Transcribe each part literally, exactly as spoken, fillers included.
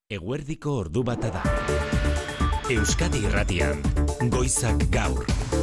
Eguerdiko ordu bata da. Euskadi Irratian, Goizak Gaur.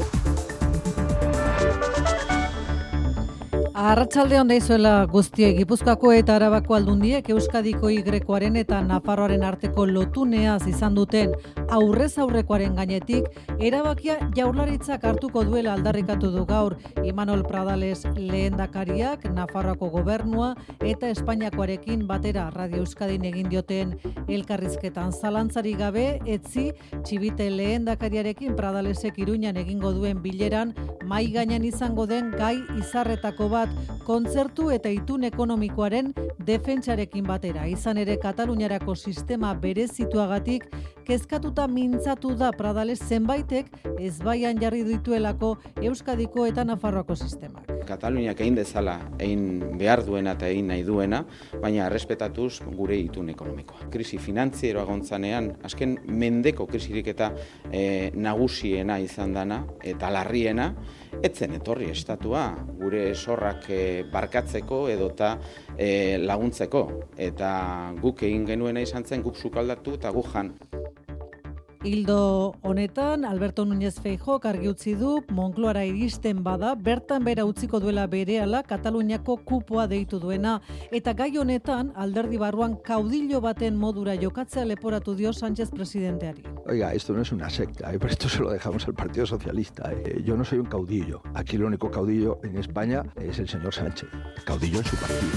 Arratsalde on daizuela guztioi. Gipuzkoako eta Arabako aldundiek Euskadiko Y-koaren eta Nafarroaren arteko lotuneaz izan duten aurrez aurrekoaren gainetik erabakia Jaurlaritzak hartuko duela aldarrikatu du gaur Imanol Pradales lehendakariak, Nafarroako gobernua eta Espainiakoarekin batera Radio Euskadin egin dioten elkarrizketan. Zalantzarik gabe, etzi Txibite lehendakariarekin Pradalesek Iruñan egingo duen bileran mai gainean izango den gai izarretako bat kontzertu eta itun ekonomikoaren defentsarekin batera. Izan ere Kataluniarako sistema berezituagatik kezkatuta mintzatu da Pradales zenbaitek ezbaian jarri dituelako Euskadiko eta Nafarroako sistemak. Kataluniak egin dezala, egin behar duena eta egin nahi duena, baina errespetatuz gure itun ekonomikoa. Krisi finantzieroa gontzanean, azken mendeko krisirik eta e, nagusiena izan dana eta larriena, etzen etorri estatua gure zorrak e, barkatzeko edota e, laguntzeko. Eta guk egin genuena izan zen, guk sukaldatu eta guk jan. Hildo honetan, Alberto Núñez Feijóok argi utzi du Moncloara iristen bada, bertan bera utziko duela berehala Kataluniako kupoa deitu duena. Eta gai honetan, alderdi barruan kaudillo baten modura jokatzea leporatu dio Sánchez presidenteari. Oiga, esto no es una secta, ¿eh? Pero esto se lo dejamos al Partido Socialista. ¿eh? Yo no soy un caudillo. Aquí el único caudillo en España es el señor Sánchez. Caudillo en su partido.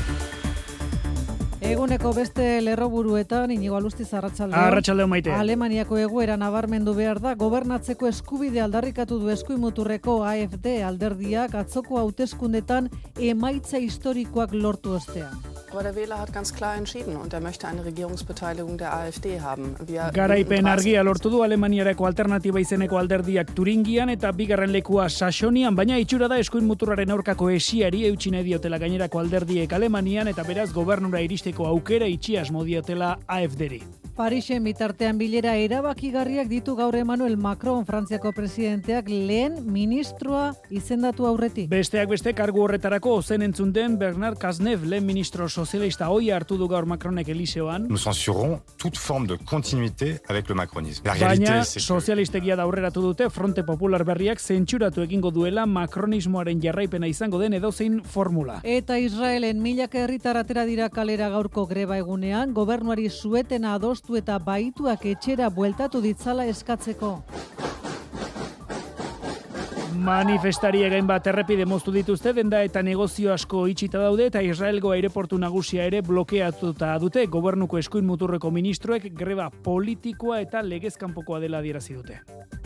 Eguneko beste lerroburuetan, Inigo Alustiz, arratsaldeo. Arratsaldeo maite. Alemaniako egoera nabarmendu behar da, gobernatzeko eskubide aldarrikatu du eskuimuturreko A F D alderdiak atzoko hauteskundetan emaitza historikoak lortu ostean. Aber der Wähler hat ganz klar entschieden und er möchte eine Regierungsbeteiligung der A F D haben. Wir Garaipen argia lortu du Alemaniarako alternatiba izeneko alderdiak Turingian eta bigarren lekua Saxonian, baina itxura da eskuin muturraren aurkako esiari eutsi nahi diotela gainerako alderdiek Alemanian eta beraz gobernura iristeko aukera itxi asmo diotela A F D-ri. Parisen bitartean bilera erabakigarriak ditu gaur Emmanuel Macron, Frantziako presidenteak lehen ministroa izendatu aurretik. Besteak beste kargu horretarako ozen entzun den Bernard Cazeneuve, lehen ministro sozialista hoi hartu du gaur Macronek Eliseoan. Nous censurons toute forme de continuité avec le macronisme. La réalité, Baina c'est que... sozialistegia da aurreratu dute Fronte Popular berriak zentsuratu egingo duela makronismoaren jarraipena izango den edozein formula. Eta Israelen milaka herritar atera dira kalera gaurko greba egunean, gobernuari suetena adostu eta baituak etxera bueltatu ditzala eskatzeko. Manifestari egin bat errepide moztu dituzte, denda eta negozio asko itxita daude eta Israelgo aireportu nagusia ere blokeatuta dute. Gobernuko eskuin muturreko ministroek greba politikoa eta legezkanpokoa dela adierazi dute.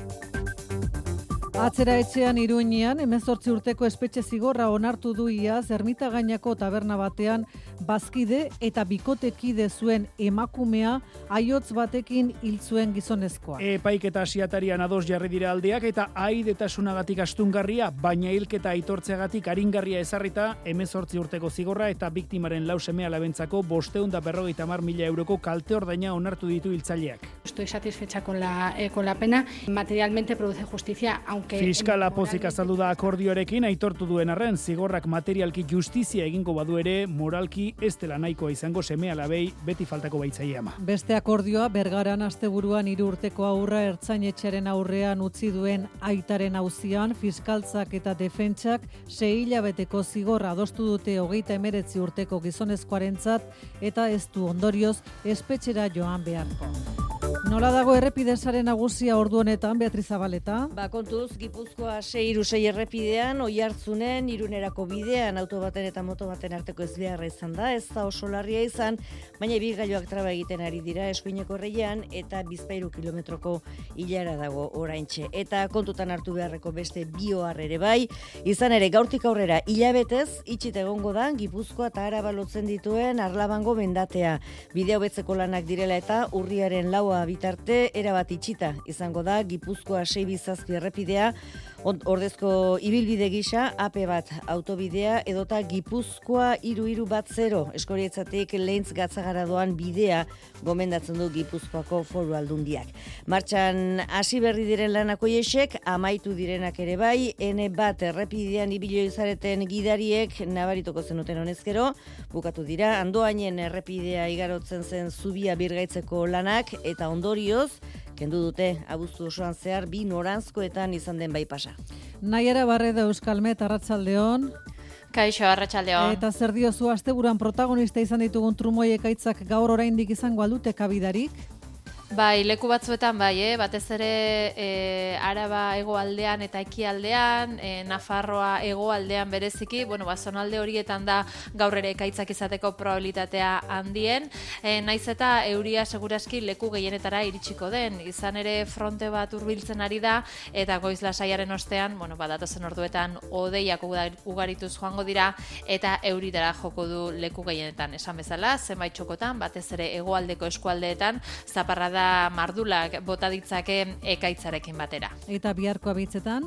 Atzera etxean Iruñean, hemezortzi urteko espetxe zigorra onartu du iaz Ermitagainako taberna batean bazkide eta bikotekide zuen emakumea aiotz batekin hil zuen gizonezkoa. Epaiketa asiatarian ados jarri dira aldeak eta aidetasunagatik astungarria, baina hilketa aitortzeagatik aringarria ezarrita hemezortzi urteko zigorra eta biktimaren lau seme alabentzako bostehun eta berrogeita hamar mila euroko kalte ordaina onartu ditu hiltzaileak. Estoy satisfecha con la, eh, con la pena. Materialmente produce justicia, aunque... Fiskala pozik azaldu da akordioarekin, aitortu duen arren, zigorrak materialki justizia egingo badu ere, moralki ez dela nahikoa izango seme alabei beti faltako baitzaile ama. Beste akordioa Bergaran asteburuan hiru urteko aurra ertzainetxearen aurrean utzi duen aitaren auzian, fiskaltzak eta defentsak sei hilabeteko zigorra adostu dute hogeita hemeretzi urteko gizonezkoarentzat eta ez du ondorioz espetxera joan beharko. Nola dago errepidesaren nagusia ordu honetan, Beatriz Zabaleta? Ba, kontuz, Gipuzkoa sei hiru sei errepidean, Oiartzunen, Irunerako bidean, auto baten eta moto baten arteko ezbeharra izan da, ez da oso larria izan, baina ibilgailuak traba egiten ari dira eskuineko erreian eta bizpahiru kilometroko ilara dago oraintxe. Eta kontutan hartu beharreko beste bi ohar ere bai, izan ere gaurtik aurrera hilabetez itxita egongo da Gipuzkoa eta Araba lotzen dituen Arlabango mendatea. Bidea hobetzeko lanak direla eta urriaren laua bitarte erabat itxita izango da Gipuzkoa sei bizazpi errepidea Ordezko ibilbide gisa, A P bat autobidea edota Gipuzkoa hiru hiru bat zero Eskorietzatik Leintz Gatzagara doan bidea gomendatzen du Gipuzkoako Foru Aldundiak. Martxan hasi berri diren lanako iesek, amaitu direnak ere bai, N bat errepidean ibili zareten gidariek nabarituko zenuten honezkero, bukatu dira, Andoainen errepidea igarotzen zen zubia birgaitzeko lanak eta ondorioz, kendu dute abuztu osoan zehar bi noranzkoetan izan den bai pasa. Naiara Barreda Euskalmet, arratsaldeon. Kaixo, arratsaldeon. Eta zer diozu asteburuan protagonista izan ditugun trumoi ekaitzak gaur oraindik izango aldute kabidarik? Bai, leku batzuetan bai, eh? batez ere e, Araba hegoaldean eta ekialdean, e, Nafarroa hegoaldean bereziki, bueno, ba, zonalde horietan da gaur ere ekaitzak izateko probabilitatea handien, e, naiz eta euria seguraski leku gehienetara iritsiko den, izan ere fronte bat hurbiltzen ari da, eta goiz lasaiaren ostean, bueno, ba, datozen orduetan hodeiak ugarituz joango dira, eta euritara joko du leku gehienetan, esan bezala, zenbait txokotan, batez ere hegoaldeko eskualdeetan, zaparrada mardulak bota ditzake ekaitzarekin batera. Eta biharko abitzetan?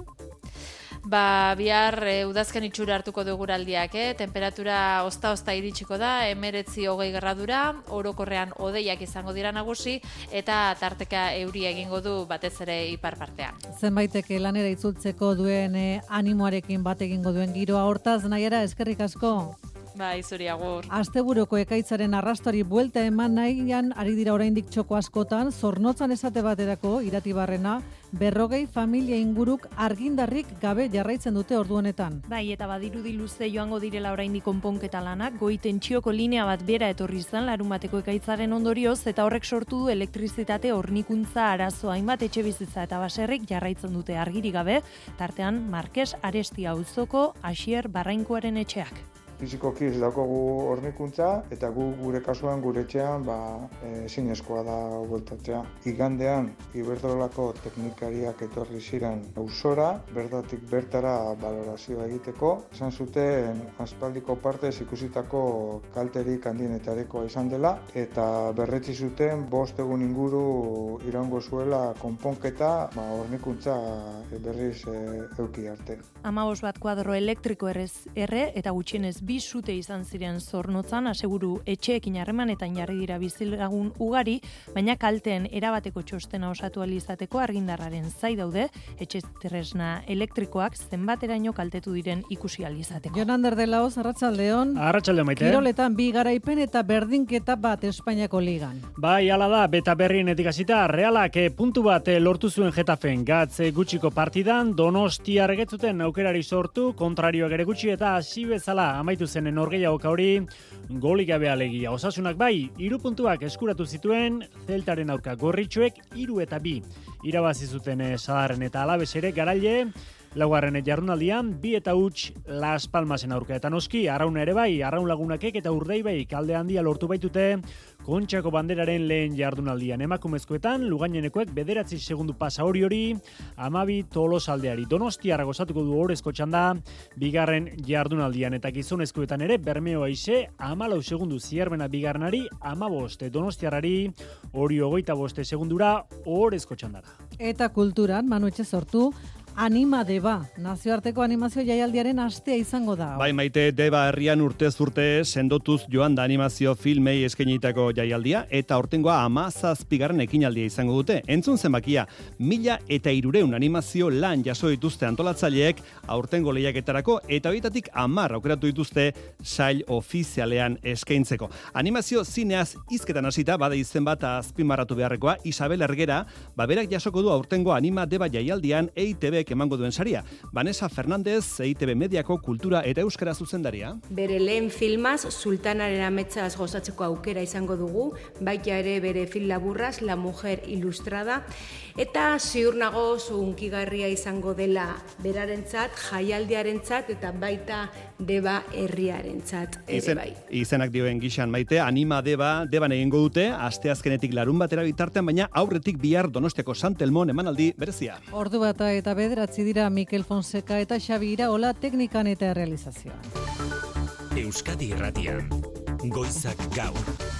Ba, bihar e, udazken itxura hartuko duguraldiak, eh? Temperatura ozta-ozta iritsiko da, emeretzi hogei gradura, orokorrean hodeiak izango dira nagusi, eta tarteka euria egingo du batez ere ipar partean. Zenbaitek lanera itzultzeko duen e, animoarekin bat egingo duen giroa, hortaz, Naiara, eskerrik asko. Bai, zuri agur. Asteburuko ekaitzaren arrastoari buelta eman nahian ari dira oraindik txoko askotan, Zornotzan esate baterako Iratibarrena, berrogei familia inguruk argindarrik gabe jarraitzen dute ordu honetan. Bai, eta badirudi luze joango direla oraindik konponketa lanak, goi tentsioko linea bat bera etorri zen larunbateko ekaitzaren ondorioz, eta horrek sortu du elektrizitate hornikuntza arazo hainbat etxebizitza eta baserrik jarraitzen dute argirik gabe, tartean Markes Arestia auzoko Asier Barrainkoaren etxeak. Fizikoki ez daukagu hornikuntza eta gu gure kasuan gure etxean ba ezinezkoa da bueltatzea. Igandean Iberdrolako teknikariak etorri ziren auzora, bertatik bertara balorazioa egiteko. Esan zuten aspaldiko partez ikusitako kalterik handienetarikoa izan dela eta berretsi zuten bost egun inguru iraungo zuela konponketa ba hornikuntza berriz e, euki arte. Hamabost bat kuadro elektriko errez erre eta gutxienez bi sute izan ziren Zornotzan, aseguru etxeekin harremanetan jarri dira bizilagun ugari, baina kalteen erabateko txostena osatu ahal izateko argindarraren zai daude, etxe tresna elektrikoak zenbateraino kaltetu diren ikusi ahal izateko. Jonander de Laoz, arratsaldeon. Arratsaldeon, Maite. Kiroletan bi garaipen eta berdinketa bat Espainiako ligan. Bai, hala da, beta berrienetik hasita Realak puntu bat lortu zuen Getafen gatz gutxiko partidan, Donostiar getzuten aukerari sortu, kontrarioak ere gutxi eta hasi bezala amaitu zenen norgehiagoka hori golik gabe alegia. Osasunak bai, hiru puntuak eskuratu zituen, Zeltaren aurka gorritxuek hiru eta bi. Irabazi zuten Sadarren eta Alabes ere garaile, laugarren jardunaldian bi eta huts Las Palmasen aurka. Eta noski, Arrauna ere bai, Arraun lagunakek eta Urdaibai kalde handia lortu baitute Kontxako banderaren lehen jardunaldian. Emakumezkoetan, Lugainenekoek bederatzi segundu pasa hori hori, amabi Tolosaldeari. Donostiarra gozatuko du orezko txanda, bigarren jardunaldian. Eta gizonezkoetan ere, Bermeo Aixe, amalau segundu zierbena bigarrenari, amaboste Donostiarrari, hori hogeita boste segundura orezko txandara. Eta kulturan, Manu Etxe sortu, Anima Deba, nazioarteko animazio jaialdiaren astea izango da. Bai, Maite, Deba herrian urtez urte sendotuz joan da animazio filmei eskainitako jaialdia, eta hortengoa hamazazpigarren ekinaldia izango dute. Entzun zenbakia, mila eta hirureun animazio lan jaso dituzte antolatzaileek aurtengo lehiaketarako, eta horietatik hamar aukeratu dituzte sail ofizialean eskaintzeko. Animazio zineaz hizketan hasita, bada izen bat azpimarratu beharrekoa, Isabel Ergera, baberak jasoko du aurtengo Anima Deba jaialdian E I T B emango duen saria. Vanessa Fernandez, E I T B Mediako kultura eta euskara zuzendaria. Bere lehen filmaz, Sultanaren ametzaz gozatzeko aukera izango dugu, baita ere bere film laburraz, La Mujer Ilustrada, eta ziur nago hunkigarria izango dela berarentzat, jaialdiarentzat eta baita Deba herriarentzat ere Izen, bai. Izenak dioen gixan, Maite, Anima Deba, Deban egingo dute, asteazkenetik larun batera bitartean, baina aurretik bihar Donostiako Sant Telmon emanaldi berezia. Ordu bata eta bederatzi dira Mikel Fonseca eta Xabi Iraola teknikan eta realizazioan. Euskadi Irratian, Goizak Gaur.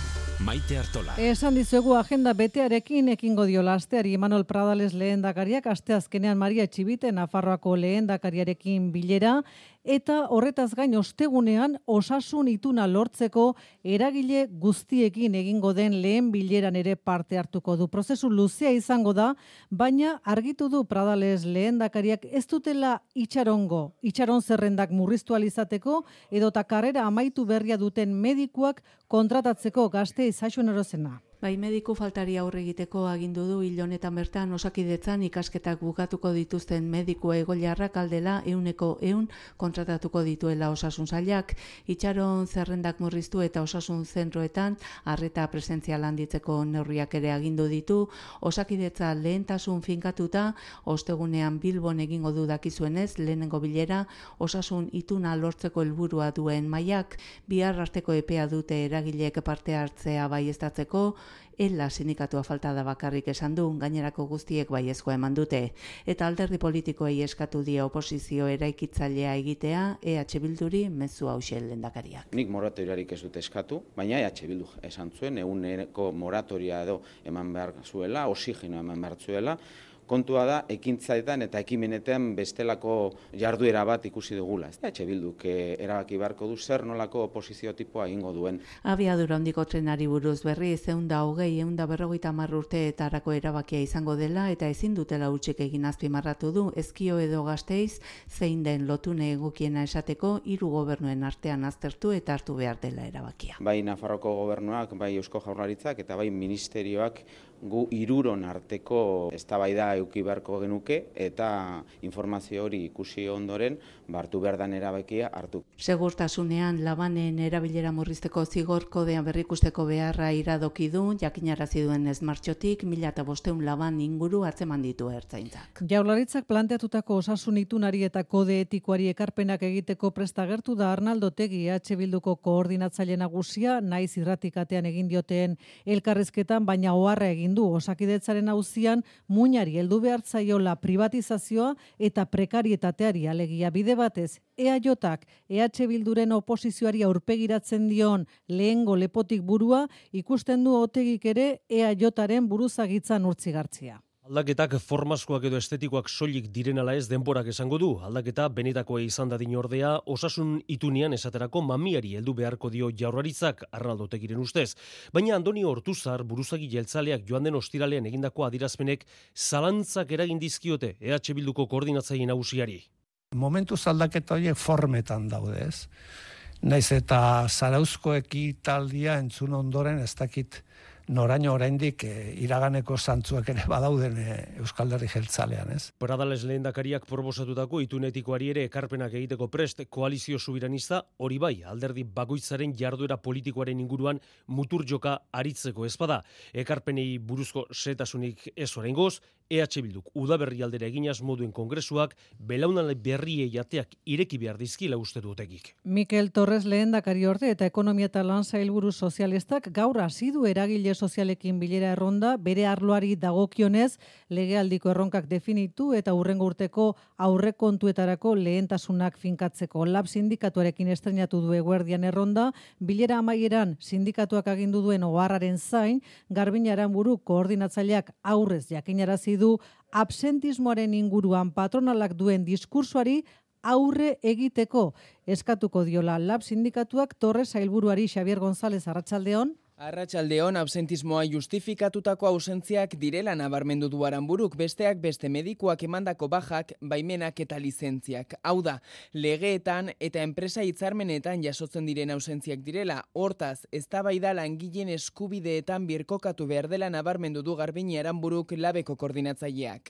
Maite Artola. Esan dizuegu agenda betearekin ekingo dio asteari Imanol Pradales lehendakariak asteazkenean Maria Etxibite Nafarroako lehendakariarekin bilera eta horretaz gain ostegunean osasun ituna lortzeko eragile guztiekin egingo den lehen bileran ere parte hartuko du. Prozesu luzea izango da, baina argitu du Pradales lehendakariak ez dutela itxarongo, itxaron zerrendak murriztu alizateko edota karrera amaitu berria duten medikuak kontratatzeko gazte izaxuen erozena. Bai, mediku faltari aurre egiteko agindu du hil honetan bertan Osakidetzan ikasketak bukatuko dituzten mediku egoilarrak aldela ehuneko ehun kontratatuko dituela osasun sailak. Itxaron zerrendak murriztu eta osasun zentroetan arreta presentzial handitzeko neurriak ere agindu ditu. Osakidetza lehentasun finkatuta, ostegunean Bilbon egingo du dakizuenez lehenengo bilera osasun ituna lortzeko helburua duen mailak, bihar arteko epea dute eragileek parte hartzea baieztatzeko. Ela sindikatua falta da bakarrik esan du, gainerako guztiek baiezkoa eman dute. Eta alderdi politikoei eskatu die oposizio eraikitzailea egitea, E H Bilduri mezu hauxe lehendakariak. Nik moratoriarik ez dute eskatu, baina E H Bildu esan zuen, eguneko moratoria edo eman behar zuela, osigenoa eman behar zuela. Kontua da, ekintzaetan eta ekimenetan bestelako jarduera bat ikusi dugula. Ez da, E H Bilduk erabaki beharko du zer nolako oposizio tipoa egingo duen. Abiadura handiko trenari buruz berri, zeunda hogei, eunda berrogeita hamar urteetarako erabakia izango dela eta ezin dutela hutsik egin azpimarratu du, Ezkio edo Gasteiz, zein den lotune egokiena esateko hiru gobernuen artean aztertu eta hartu behar dela erabakia. Bai Nafarroko gobernuak, bai Eusko Jaurlaritzak eta bai ministerioak gu hiruron arteko eztabaida eduki beharko genuke eta informazio hori ikusi ondoren hartu behar den erabakia hartu. Segurtasunean labanen erabilera murrizteko zigor kodean berrikusteko beharra iradoki du, jakinarazi duen ez martxotik mila eta bostehun laban inguru atzeman ditu ertzaintzak. Jaurlaritzak planteatutako osasun itunari eta kode etikoari ekarpenak egiteko prest agertu da Arnaldo Otegi E H Bilduko koordinatzaile nagusia, naiz irratikatean egin dioten elkarrizketan, baina oharra egin du Osakidetzaren auzian muinari heldu behar zaiola privatizazioa eta prekarietateari, alegia bide batez E A Jak E H Bilduren oposizioari aurpegiratzen dion lehengo lepotik burua ikusten du Otegik ere E A Jaren buruzagitzan urtzigartzia. Aldaketak formazkoak edo estetikoak soilik diren ala ez denborak esango du. Aldaketa benetakoa izan dadin ordea, osasun itunian esaterako mamiari heldu beharko dio Jaurlaritzak, Arnaldo Otegiren ustez. Baina Andoni Ortuzar buruzagi jeltzaleak joan den ostiralean egindako adirazpenek zalantzak eragin dizkiote E H Bilduko koordinatzaile nagusiari. Momentuz aldaketa horiek formetan daude, ez? Naiz eta zarauzko ekitaldia entzun ondoren ez dakit noraino oraindik e, iraganeko zantzuak ere badauden e, Euskal Herri jeltzalean, ez? Pradales lehendakariak proposatutako itunetikoari ere ekarpenak egiteko prest koalizio subiranista, hori bai, alderdi bakoitzaren jarduera politikoaren inguruan mutur joka aritzeko ezpada. Ekarpenei buruzko setasunik ez oraingoz, E H Bilduk udaberri aldera eginaz moduen kongresuak belaunan berriei ateak ireki behar dizkila uste dutekik. Mikel Torres lehendakari orde eta ekonomia eta lan sailburu sozialistak gaur hasi du eragile sozialekin bilera erronda, bere arloari dagokionez legealdiko erronkak definitu eta hurrengo urteko aurrekontuetarako lehentasunak finkatzeko. Lab sindikatuarekin estrenatu du eguerdian erronda, bilera amaieran sindikatuak agindu duen oharraren zain, Garbin Aranburu koordinatzaileak aurrez jakinarazi du absentismoaren inguruan patronalak duen diskursoari aurre egiteko. Eskatuko diola Lab sindikatuak Torres sailburuari. Xabier González, arratsaldeon. Arratsaldeon, absentismoa justifikatutako ausentziak direla nabarmendu du Aranburuk, besteak beste medikuak emandako bajak, baimenak eta lizentziak. Hau da, legeetan eta enpresa hitzarmenetan jasotzen diren ausentziak direla, hortaz, eztabaida langileen eskubideetan birkokatu behar dela nabarmendu du Garbini Aranburuk Labeko koordinatzaileak.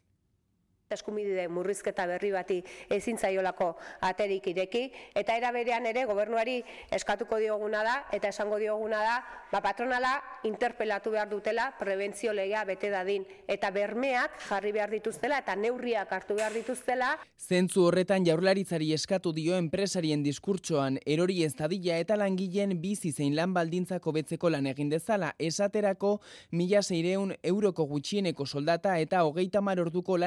Eskubide murrizketa berri bati ezin zaiolako aterik ireki, eta era berean ere gobernuari eskatuko dioguna da eta esango dioguna da, ba patronala interpelatu behar dutela prebentzio legea bete dadin eta bermeak jarri behar dituztela eta neurriak hartu behar dituztela. Zentzu horretan Jaurlaritzari eskatu dio enpresarien diskurtsoan erori ez dadila eta langileen bizi zein lan baldintzak hobetzeko lan egin dezala, esaterako mila seiehun euroko gutxieneko soldata eta hogeita hamar orduko lan asteran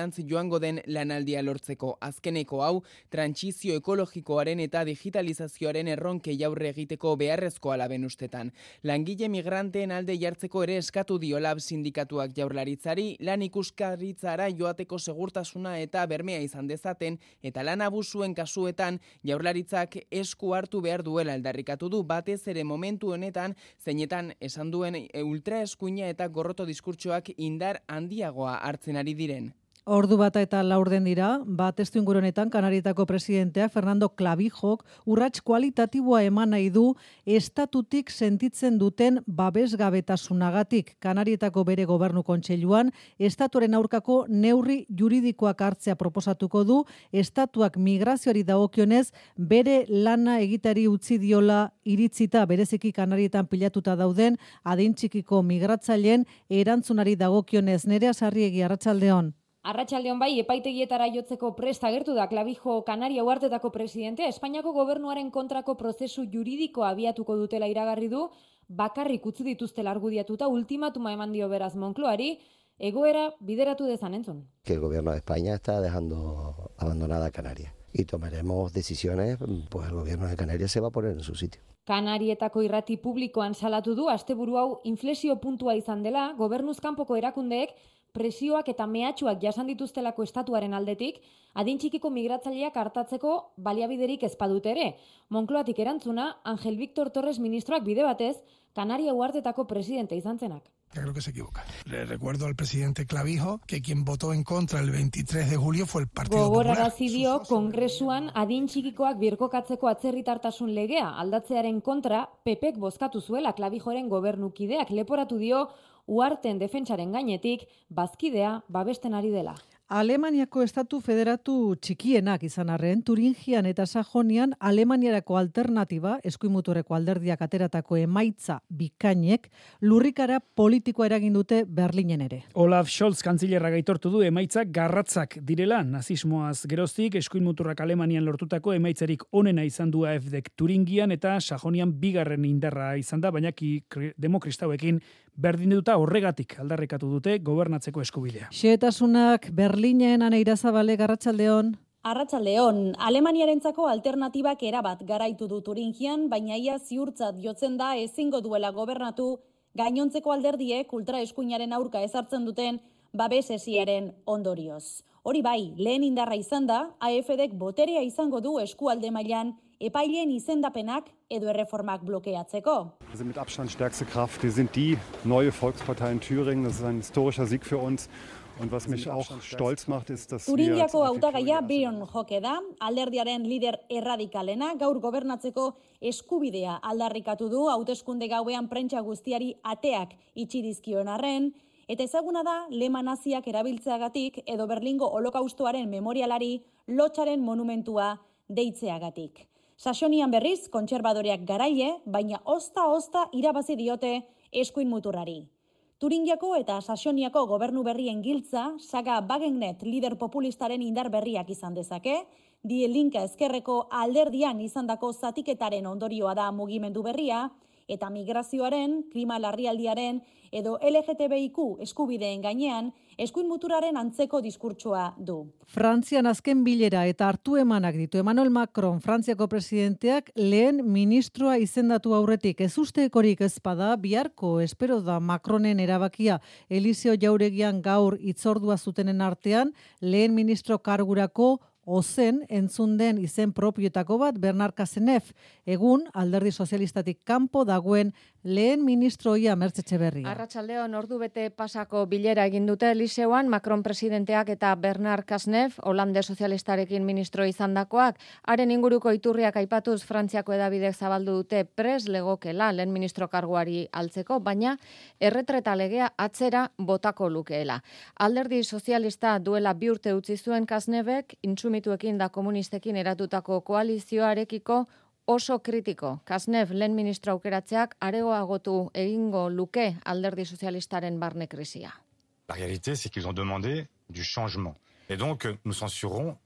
aurrerantz joango den lanaldia lortzeko. Azkeneko hau, trantsizio ekologikoaren eta digitalizazioaren erronkei aurre egiteko beharrezkoa laben ustetan. Langile migranteen alde jartzeko ere eskatu dio lab sindikatuak Jaurlaritzari, lan ikuskaritzara joateko segurtasuna eta bermea izan dezaten, eta lan abusuen kasuetan Jaurlaritzak esku hartu behar duela aldarrikatu du, batez ere momentu honetan, zeinetan esan duen ultraeskuina eta gorroto diskurtsoak indar handiagoa hartzen ari diren. Ordu bata eta laurden dira, bat testu ingurunetan Kanarietako presidenteak Fernando Clavijok urrats kualitatiboa eman nahi du estatutik sentitzen duten babesgabetasunagatik. Kanarietako bere gobernu kontseiluan estatuaren aurkako neurri juridikoak hartzea proposatuko du, estatuak migrazioari dagokionez bere lana egitari utzi diola iritzita bereziki Kanarietan pilatuta dauden adin txikiko migratzaileen erantzunari dagokionez. Nerea Sarriegi, arratsaldeon. Arratsaldeon bai, epaitegietara jotzeko prest agertu da Clavijo Kanaria Uhartetako presidentea. Espainiako gobernuaren kontrako prozesu juridikoa abiatuko dutela iragarri du, bakarrik utzi dituztela argudiatuta ultimatuma eman dio beraz Moncloari, egoera bideratu dezan entzun. Que el gobierno de España está dejando abandonada Canarias y tomaremos decisiones, pues el gobierno de Canarias se va a poner en su sitio. Kanarietako irrati publikoan salatu du asteburu hau inflexio puntua izan dela, gobernuz kanpoko erakundeek presioak eta mehatxuak jasan dituztelako estatuaren aldetik, adin txikiko migratzaileak hartatzeko baliabiderik ez badute ere. Moncloatik erantzuna, Ángel Víctor Torres ministroak bide batez, Kanaria Uhartetako presidente izan zenak. Creo que se equivoca. Le recuerdo al presidente Clavijo que quien votó en contra el veintitrés de julio fue el Partido Popular. Gogorarazi dio Kongresuan adin txikikoak birkokatzeko atzerritartasun legea aldatzearen kontra P Pek bozkatu zuela Clavijoren gobernukideak, leporatu dio Uharten defentsaren gainetik bazkidea babesten ari dela. Alemaniako estatu federatu txikienak izan arren, Turingian eta Sajonian Alemaniarako alternatiba, eskuimuturreko alderdiak ateratako emaitza bikainek, lurrikara politikoa eragin dute Berlinen ere. Olaf Scholz kantzilerra gaitortu du emaitzak garratzak direla, nazismoaz geroztik, eskuimuturrak Alemanian lortutako emaitzarik onena izan du A F Dek Turingian eta Sajonian bigarren indarra izan da, baina demokristauekin berdin duta horregatik aldarrikatu dute gobernatzeko eskubidea. Xehetasunak Berlinen, Ana Irazabale, arratsaldeon. Arratsaldeon, Alemaniarentzako alternatibak erabat garaitu du Turingian, baina ia ziurtzat jotzen da ezingo duela gobernatu gainontzeko alderdiek ultraeskuinaren aurka ezartzen duten babesesiaren ondorioz. Hori bai, lehen indarra izan da, A F Dek boterea izango du eskualde mailan epaileen izendapenak edo erreformak blokeatzeko. Wir sind mit Abstand stärkste Kraft. Wir sind die neue Volkspartei in Thüringen. Das ist ein historischer Sieg für uns. Und was mich auch stolz macht, ist, dass wir... Turingiako hautagaia Björn Höcke da, alderdiaren lider erradikalena, gaur gobernatzeko eskubidea aldarrikatu du, hauteskunde gauean prentsa guztiari ateak itxi dizkion arren, eta ezaguna da lema naziak erabiltzeagatik edo Berlingo holokaustoaren memorialari lotxaren monumentua deitzeagatik. Saxonian berriz, kontserbadoreak garaile, baina ozta-ozta irabazi diote eskuin muturrari. Turingiako eta Saxoniako gobernu berrien giltza, Saga Wagenknecht lider populistaren indar berriak izan dezake, Die Linke ezkerreko alderdian izandako zatiketaren ondorioa da mugimendu berria, eta migrazioaren, klima larrialdiaren edo L G T B I Q eskubideen gainean eskuin muturaren antzeko diskurtsoa du. Frantzian azken bilera eta hartu emanak ditu Emmanuel Macron, Frantziako presidenteak lehen ministroa izendatu aurretik. Ez ustekorik ezpada, biharko espero da Macronen erabakia Eliseo Jauregian gaur hitzordua zutenen artean, lehen ministro kargurako ozen entzun den izen propioetako bat Bernard Cazeneuve, egun alderdi sozialistatik kanpo dagoen lehen ministroia Mertxe Etxeberria. Arratsaldeon ordu bete pasako bilera egin dute Eliseoan Macron presidenteak eta Bernard Cazeneuve, Holande sozialistarekin ministro izandakoak, haren inguruko iturriak aipatuz Frantziako hedabidek zabaldu dute pres legokela lehen ministro karguari altzeko, baina erretreta legea atzera botako lukeela. Alderdi sozialista duela bi urte utzi zuen Cazeneuvek intsumituekin da komunistekin eratutako koalizioarekiko oso kritiko. Cazeneuve lehen ministro aukeratzeak areagotu egingo luke alderdi sozialistaren barne krisia. La réalité, c'est qu'ils ont demandé du changement. Et donc, nous censurons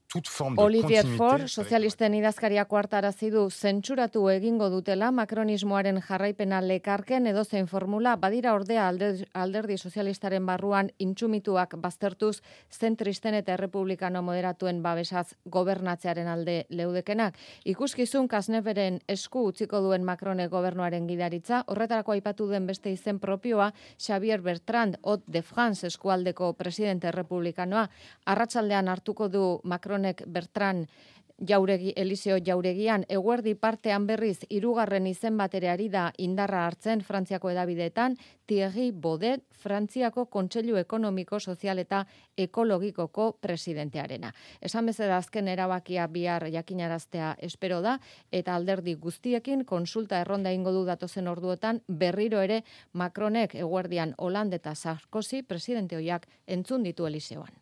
Olivier Faure, sozialisten idazkariak hartarazi du zentsuratu egingo dutela makronismoaren jarraipena lekarken edozein formula, badira ordea alderdi, alderdi sozialistaren barruan intsumituak baztertuz zentristen eta errepublikano moderatuen babesaz gobernatzearen alde leudekenak. Ikuskizun Kasneveren esku utziko duen Macronek gobernuaren gidaritza, horretarako aipatu den beste izen propioa Xavier Bertrand, Hot de France eskualdeko presidente errepublikanoa, arratsaldean hartuko du Macron Bertran Jauregi, Eliseo Jauregian, eguerdi partean berriz hirugarren izen batereari da indarra hartzen Frantziako edabideetan, Thierry Baudet, Frantziako Kontseilu Ekonomiko, Sozial eta Ekologikoko presidentearena. Esan bezala azken erabakia bihar jakinaraztea espero da, eta alderdi guztiekin konsulta erronda ingo du datozen orduotan, berriro ere Macronek eguerdian Hollande eta Sarkozy presidente ohiak entzun ditu Eliseoan.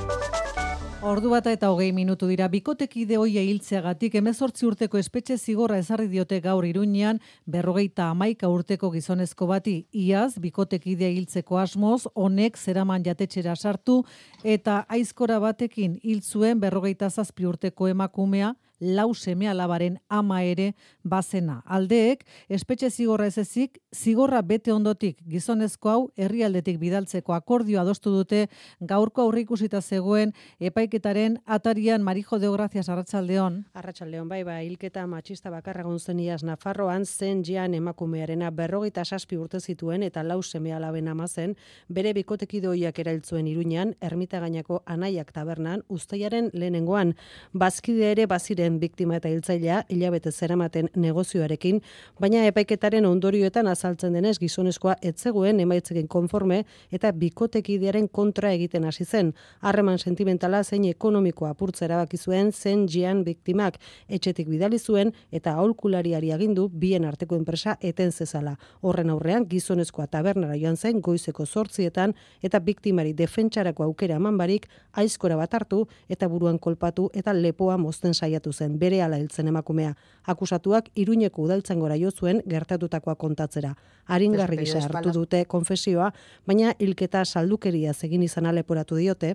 Ordu bata eta hogei minutu dira, bikotekide hoia hiltzeagatik hemezortzi urteko espetxe zigorra ezarri diote gaur Iruñean berrogeita hamaika urteko gizonezko bati. Iaz, bikotekidea hiltzeko asmoz, honek zeraman jatetxera sartu eta aizkora batekin hil zuen berrogeita zazpi urteko emakumea, lau seme alabaren ama ere bazena. Aldeek, espetxe zigorra ez ezik, zigorra bete ondotik gizonezko hau herrialdetik bidaltzeko akordioa adostu dute gaurko aurreikusita zegoen epaiketaren atarian. Marijo de Gracias, arratsaldeon. Arratsaldeon, bai, bai, hilketa matxista bakarra egon zen iaz Nafarroan, zen Jean emakumearena berrogeita zazpi urte zituen eta lau seme alaben ama zen, bere bikotekidoiak erailtzuen Iruñean, Ermitagainako Anaiak tabernan, uztailaren lehenengoan, bazkide ere baziren biktima eta hiltzailea hilabete zeramaten negozioarekin, baina epaiketaren ondorioetan azaltzen denez gizonezkoa etzegoen emaitzekin konforme eta bikotekidearen kontra egiten hasi zen. Harreman sentimentala zein ekonomikoa apurtza erabaki zuen zen Jean biktimak, etxetik bidali zuen eta aholkulariari agindu bien arteko enpresa eten zezala. Horren aurrean gizonezkoa tabernara joan zen goizeko zortzietan eta biktimari defentsarako aukera eman barik aizkora bat hartu eta buruan kolpatu eta lepoa mozten saiatu zen, berehala hiltzen emakumea. Akusatuak Iruñeko udaltzangora jo zuen gertatutakoa kontatzera. Aringarri gisa hartu dute konfesioa, baina hilketa saldukeria egin izana leporatu diote.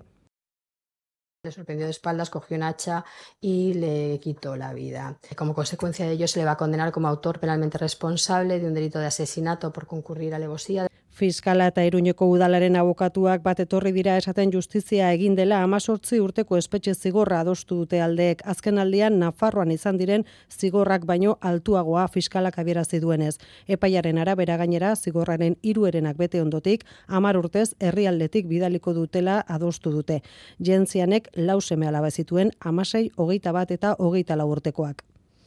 Le sorprendió de espaldas, cogió un hacha y le quitó la vida. Como consecuencia de ello se le va a condenar como autor penalmente responsable de un delito de asesinato por concurrir a alevosía. Fiskala eta Iruñeko udalaren abokatuak bat etorri dira esaten justizia egin dela hemezortzi urteko espetxe zigorra adostu dute aldeek. Azken aldian Nafarroan izan diren zigorrak baino altuagoa fiskalak adierazi duenez. Epaiaren arabera gainera zigorraren hiru herenak bete ondotik hamar urtez herrialdetik bidaliko dutela adostu dute. Jentzianek lau seme alaba zituen hamasei, hogeita bat eta hogeita lau urtekoak.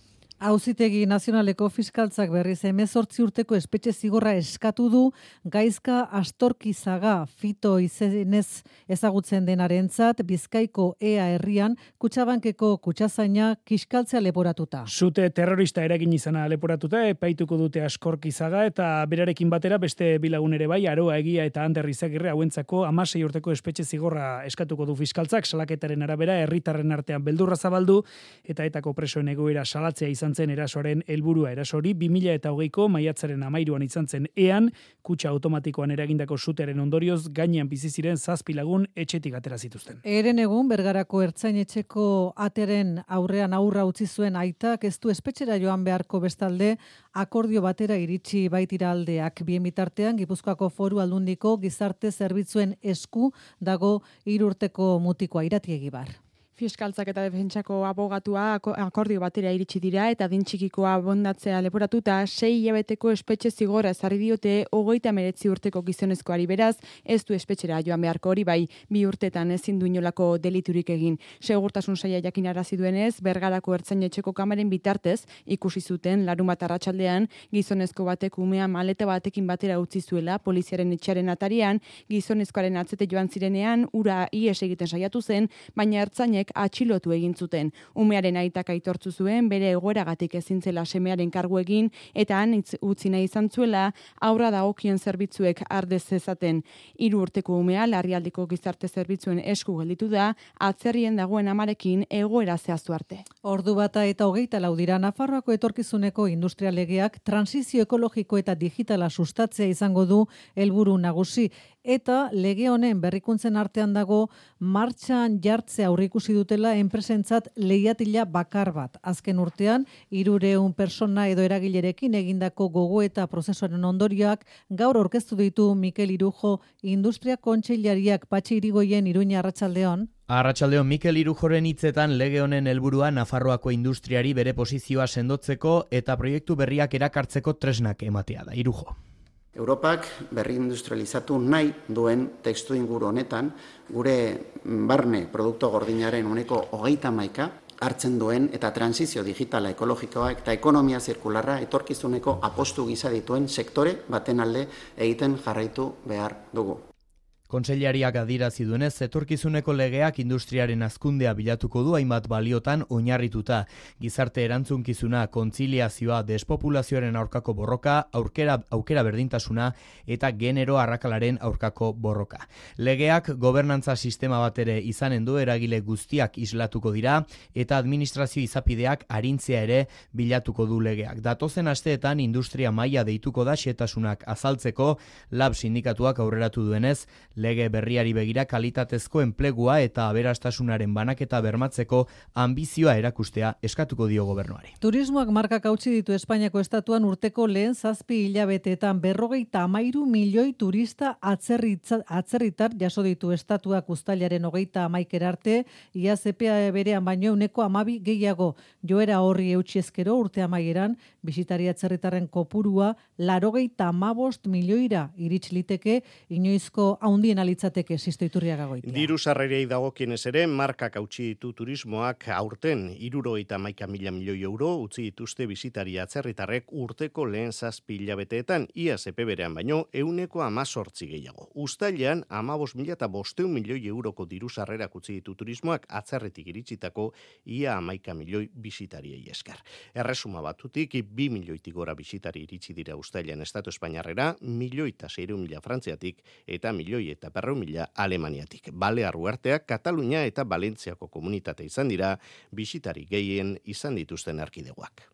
Auzitegi Nazionaleko fiskaltzak berriz hemezortzi urteko espetxe zigorra eskatu du Gaizka Astorkizaga Fito izenez ezagutzen denarentzat Bizkaiko Ea herrian Kutxabankeko kutxazaina kiskaltzea leporatuta. Zute terrorista eragin izana leporatuta epaituko dute Astorkizaga eta berarekin batera beste bilagun ere bai, Aroa Egia eta Ander Izagirre hauentzako hamasei urteko espetxe zigorra eskatuko du fiskaltzak. Salaketaren arabera herritarren artean beldurra zabaldu eta etako presoen egoera salatzea izan zen erasoaren helburua. Erasori bi mila hogeiko maiatzaren hamairuan izan zen Ean, kutxa automatikoan eragindako sutearen ondorioz gainean bizi ziren zazpi lagun etxetik atera zituzten. Eren egun Bergarako ertzainetxeko ateren aurrean aurra utzi zuen aitak ez du espetxera joan beharko bestalde akordio batera iritsi baitira aldeak. Bien bitartean Gipuzkoako Foru Aldundiko gizarte zerbitzuen esku dago hiru urteko mutikoa. Irati Egibar. Fiskaltzak eta defentsako abogatua akordio batera iritsi dira eta adintxikikoa bondatzea leporatuta sei hilabeteko espetxe zigorra ezarri diote hogeita hemeretzi urteko gizonezkoari. Beraz, ez du espetxera joan beharko, hori bai, bi urtetan ezin du inolako deliturik egin. Segurtasun saila jakinarazi duenez, Bergarako ertzainetxeko kamaren bitartez ikusi zuten larunbat arratsaldean gizonezko batek umea maleta batekin batera utzi zuela poliziaren etxearen atarian, gizonezkoaren atzete joan zirenean ura ihes egiten saiatu zen, baina ertzainek atxilotu egin zuten. Umearen aitak aitortzu zuen bere egoeragatik ezin zela semearen kargu egin eta han utzi nahi izan zuela aurra dagokien zerbitzuek ardez zezaten. Hiru urteko umea larrialdiko gizarte zerbitzuen esku gelditu da, atzerrien dagoen amarekin egoera zehaztu arte. Ordu bata eta hogeita lau dira. Nafarroako etorkizuneko industrialegeak transizio ekologiko eta digitala sustatzea izango du helburu nagusi. eta lege honen berrikuntzen artean dago martxan jartzea aurreikusi dutela enpresentzat lehiatila bakar bat. Azken urtean, hirureun persona edo eragilerekin egindako gogoeta prozesuaren ondorioak gaur aurkeztu ditu Mikel Irujo Industria Kontseilariak. Patxi Irigoyen, Iruña, arratsaldeon. Arratsaldeon, Mikel Irujoren hitzetan lege honen helburua Nafarroako industriari bere posizioa sendotzeko eta proiektu berriak erakartzeko tresnak ematea da. Irujo. Europak berri industrializatu nahi duen testu inguru honetan, gure barne produktu gordinaren uneko hogeita hamaika hartzen duen eta transizio digitala ekologikoa eta ekonomia zirkularra etorkizuneko apostu gisa dituen sektore baten alde egiten jarraitu behar dugu. Kontseilariak adirazi duenez, etorkizuneko legeak industriaren hazkundea bilatuko du hainbat baliotan oinarrituta. Gizarte erantzunkizuna, kontziliazioa, despopulazioaren aurkako borroka, aukera, aukera berdintasuna eta genero arrakalaren aurkako borroka. Legeak gobernantza sistema bat ere izanen du, eragile guztiak islatuko dira eta administrazio izapideak arintzea ere bilatuko du legeak. Datozen asteetan industria maila deituko da xehetasunak azaltzeko, lab sindikatuak aurreratu duenez, lege berriari begira kalitatezko enplegua eta aberastasunaren banaketa bermatzeko ambizioa erakustea eskatuko dio gobernuari. Turismoak markak hautsi ditu Espainiako estatuan urteko lehen zazpi hilabeteetan berrogeita hamairu milioi turista atzerritar jaso ditu estatuak uztailaren hogeita hamaikera arte, iaz epea berean baino ehuneko hamabi gehiago. Joera horri eutsi ezkero urte amaieran, bisitari atzerritarren kopurua laurogeita hamabost milioira irits liteke, inoizko haundien alitzateke Sisto Iturriaga goitia. Diru sarrerei dagokienez ere, markak hautsi ditu turismoak aurten hirurogeita hamaika mila milioi euro utzi dituzte bisitari atzerritarrek urteko lehen zazpi hilabeteetan, iaz epe berean baino ehuneko hemezortzi gehiago. Uztailean hamabost mila eta bostehun milioi euroko diru sarrerak utzi ditu turismoak atzerritik iritsitako ia hamaika milioi bisitariei esker. Erresuma batutik bi milioitik gora bisitari iritsi dira uztailean estatu espainiarrera, milioi eta seiehun mila frantziatik eta milioi eta berrehun mila Alemaniatik. Balear uharteak, Katalunia eta Valentziako komunitate izan dira bisitari gehien izan dituzten erkidegoak.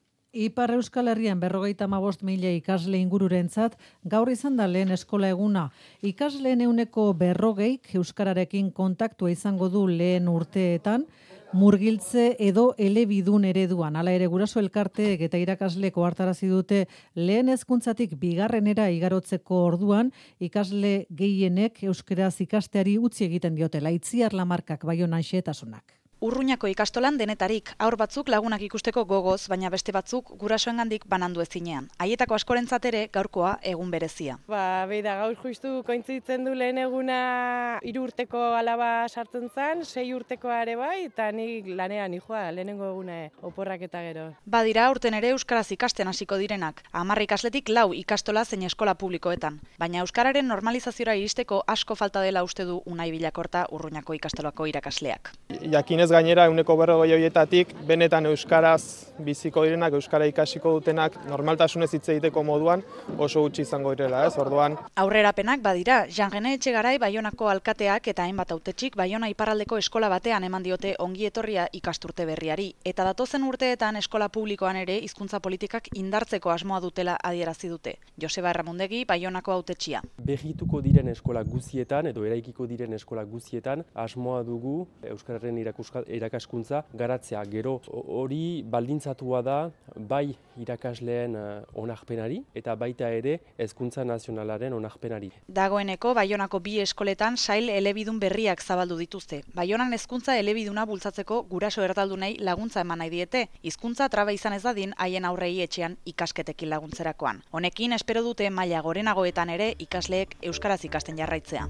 Ipar Euskal Herrian berrogeita hamabost mila ikasle ingururentzat gaur izan da lehen eskola eguna. Ikasleen ehuneko berrogeik euskararekin kontaktua izango du lehen urteetan, murgiltze edo elebidun ereduan. Hala ere guraso elkarteek eta irakasleko hartarazi dute lehen hezkuntzatik bigarrenera igarotzeko orduan ikasle gehienek euskaraz ikasteari utzi egiten diotela. Itziar Lamarkak, Baionan xehetasunak. Urruñako ikastolan denetarik, aur batzuk lagunak ikusteko gogoz, baina beste batzuk gurasoengandik banandu ezinean. Haietako askorentzat ere gaurkoa egun berezia. Ba, beida gaur justu kointzitzen du lehen eguna hiru urteko alaba sartzen zen, sei urtekoa ere bai, eta nik lanean nijoa, lehenengo eguna oporrak eta gero. Badira urten ere euskaraz ikasten hasiko direnak, hamar ikasletik lau ikastola zein eskola publikoetan. Baina euskararen normalizaziora iristeko asko falta dela uste du Unai Bilakorta Urruñako ikastolako irakasleak. Jakinez gainera ehuneko berrogei horietatik benetan euskaraz biziko direnak, euskara ikasiko dutenak normaltasunez hitz egiteko moduan oso gutxi izango direla, ez? Orduan aurrerapenak badira. Jean-Gene Etxegarai Baionako alkateak eta hainbat hautetxik Baiona iparraldeko eskola batean eman diote ongi etorria ikasturte berriari eta datozen urteetan eskola publikoan ere hizkuntza politikak indartzeko asmoa dutela adierazi dute. Joseba Erramundegi Baionako hautetxia. Berrituko diren eskola guztietan edo eraikiko diren eskola guztietan asmoa dugu euskararen irakuska irakaskuntza garatzea. Gero hori baldintzatua da bai irakasleen onarpenari eta baita ere hezkuntza nazionalaren onarpenari. Dagoeneko Baionako bi eskoletan sail elebidun berriak zabaldu dituzte. Baionan hezkuntza elebiduna bultzatzeko guraso erdaldunei laguntza eman nahi diete, hizkuntza traba izan ez dadin haien aurrei etxean ikasketekin laguntzerakoan. Honekin espero dute maila gorenagoetan ere ikasleek euskaraz ikasten jarraitzea.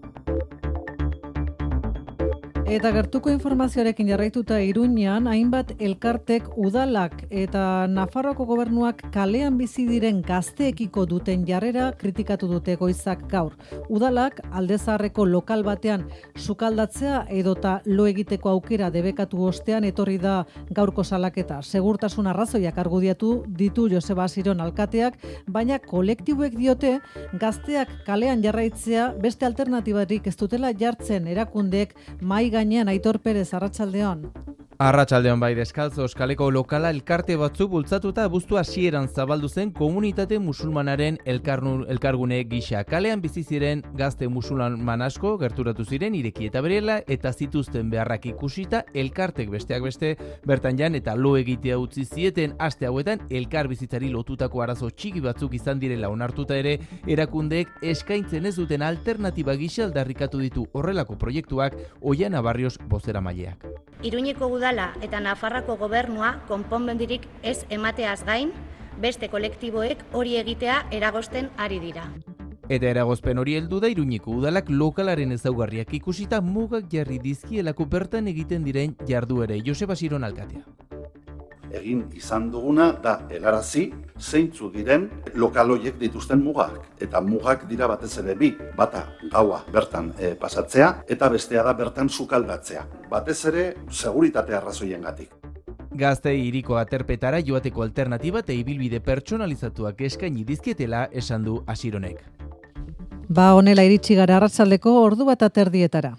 Eta gertuko informazioarekin jarraituta Iruñan, hainbat elkartek udalak eta Nafarroako gobernuak kalean bizi diren gazteekiko duten jarrera kritikatu dute goizak gaur. Udalak Aldezaharreko lokal batean sukaldatzea edota lo egiteko aukera debekatu ostean etorri da gaurko salaketa. Segurtasun arrazoiak argudiatu ditu Joseba Asiron alkateak, baina kolektiboek diote gazteak kalean jarraitzea beste alternatibarik ez dutela jartzen erakundeek mai gainean. Aitor Perez, arratsaldeon. Arratsaldean bai deskalzo Euskaleko lokala elkarte batzu bultzatuta abuztu hasieran zabaldu zen komunitate musulmanaren elkarnu, elkargune gisa. Kalean bizi ziren gazte musulman asko gerturatu ziren ireki eta berela eta zituzten beharrak ikusita elkartek besteak beste bertan jan eta lo egitea utzi zieten aste hauetan elkar bizitzari lotutako arazo txiki batzuk izan direla onartuta ere erakundeek eskaintzen ez duten alternatiba gisa aldarrikatu ditu horrelako proiektuak Oiana Barrios bozeramaileak. Iruñeko udala eta Nafarroako gobernua konponbendirik ez emateaz gain, beste kolektiboek hori egitea eragozten ari dira. Eta eragozpen hori heldu da Iruñeko udalak lokalaren ezaugarriak ikusita mugak jarri dizkielako bertan egiten diren jarduere. Joseba Siron alkatea. Egin izan duguna da helarazi zeintzu diren lokaloiek dituzten mugak. Eta mugak dira batez ere bi, bata gaua bertan e, pasatzea eta bestea da bertan sukaldatzea. Batez ere seguritate arrazoiengatik. Gazte hiriko aterpetara joateko alternatiba eta ibilbide pertsonalizatuak eskaini dizkietela esan du Asironek. Ba honela iritsi gara arratsaldeko ordu bat aterdietara.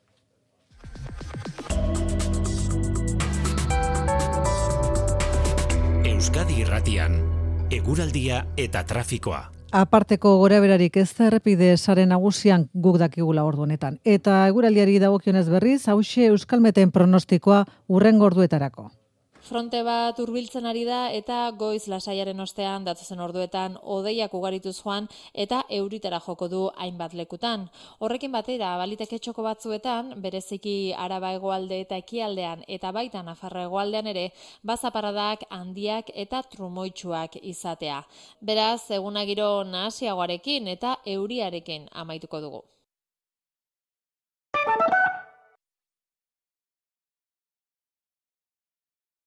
Euskadi Irratian, eguraldia eta trafikoa. Aparteko goraberarik ez da errepide sare nagusian guk dakigula ordu honetan. Eta eguraldiari dagokionez berriz, hauxe Euskalmeten pronostikoa hurrengo orduetarako. Fronte bat hurbiltzen ari da eta goiz lasaiaren ostean datozen orduetan hodeiak ugarituz joan eta euritara joko du hainbat lekutan. Horrekin batera baliteke txoko batzuetan, bereziki Araba hegoalde eta ekialdean eta baita Nafarroa hegoaldean ere, bazaparadak handiak eta trumoitsuak izatea. Beraz, eguna giro nahasiagoarekin eta euriarekin amaituko dugu.